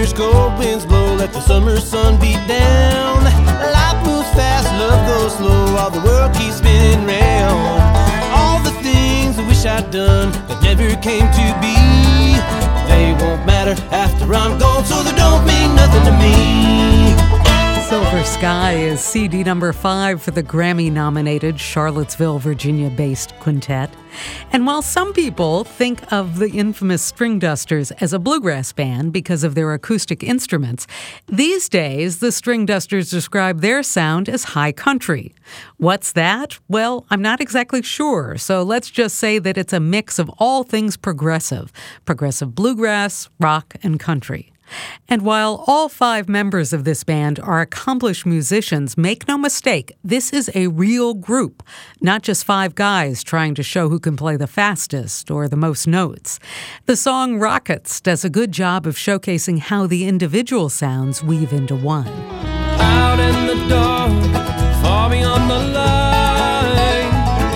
Irish cold winds blow, let the summer sun beat down. Life moves fast, love goes slow, while the world keeps spinning round. All the things I wish I'd done that never came to be, they won't matter after I'm gone, so they don't mean nothing to me. Silver Sky is CD number 5 for the Grammy-nominated Charlottesville, Virginia-based quintet. And while some people think of the infamous String Dusters as a bluegrass band because of their acoustic instruments, these days the String Dusters describe their sound as high country. What's that? Well, I'm not exactly sure, so let's just say that it's a mix of all things progressive bluegrass, rock, and country. And while all 5 members of this band are accomplished musicians, make no mistake, this is a real group, not just 5 guys trying to show who can play the fastest or the most notes. The song Rockets does a good job of showcasing how the individual sounds weave into one. Out in the dark, far beyond the light,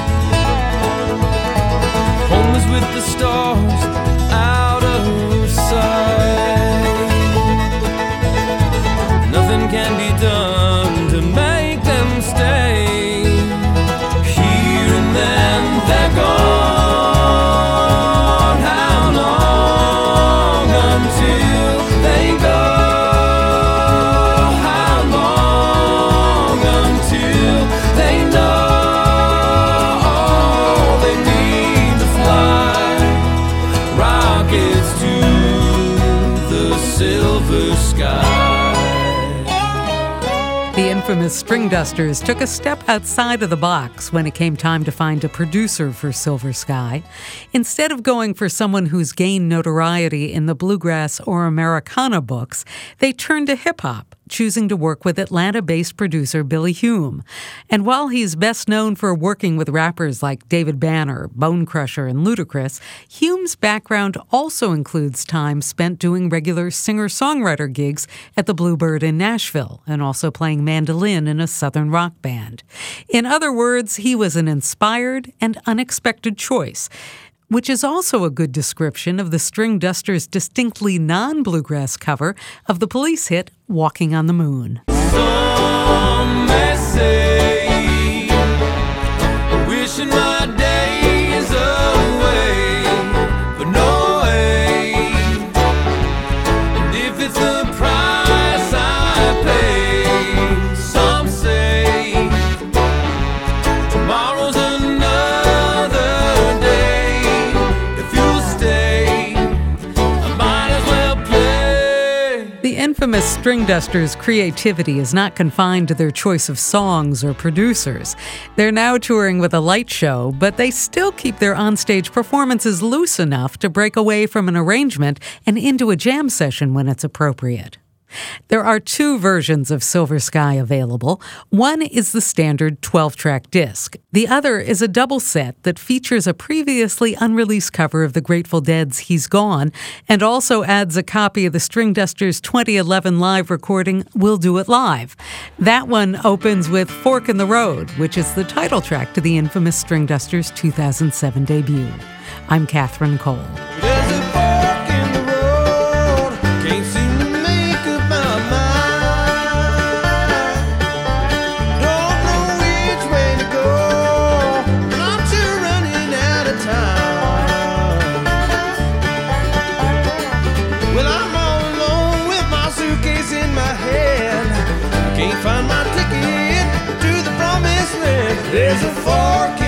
home is with the stars, out of sight. Nothing can be done to make them stay. Here and then they're gone. How long until they go? How long until they know they need to fly rockets to the silver sky? The infamous String Dusters took a step outside of the box when it came time to find a producer for Silver Sky. Instead of going for someone who's gained notoriety in the bluegrass or Americana books, they turned to hip-hop, choosing to work with Atlanta-based producer Billy Hume. And while he's best known for working with rappers like David Banner, Bone Crusher, and Ludacris, Hume's background also includes time spent doing regular singer-songwriter gigs at the Bluebird in Nashville and also playing mandolin in a southern rock band. In other words, he was an inspired and unexpected choice, which is also a good description of the String Dusters' distinctly non-bluegrass cover of the Police hit Walking on the Moon. Some may say, wishing my days away, but no way. And if it's the price I pay, some say, tomorrow's another day. If you'll stay, I might as well play. The infamous String Dusters' creativity is not confined to their choice of songs or producers. They're now touring with a light show, but they still keep their onstage performances loose enough to break away from an arrangement and into a jam session when it's appropriate. There are 2 versions of Silver Sky available. One is the standard 12-track disc. The other is a double set that features a previously unreleased cover of the Grateful Dead's He's Gone and also adds a copy of the String Dusters' 2011 live recording, We'll Do It Live. That one opens with Fork in the Road, which is the title track to the infamous String Dusters' 2007 debut. I'm Catherine Cole. There's a fork in the road, can't seem to make up my mind. Don't know which way to go, and I'm too running out of time. Well, I'm all alone with my suitcase in my hand. I can't find my ticket to the promised land. There's a fork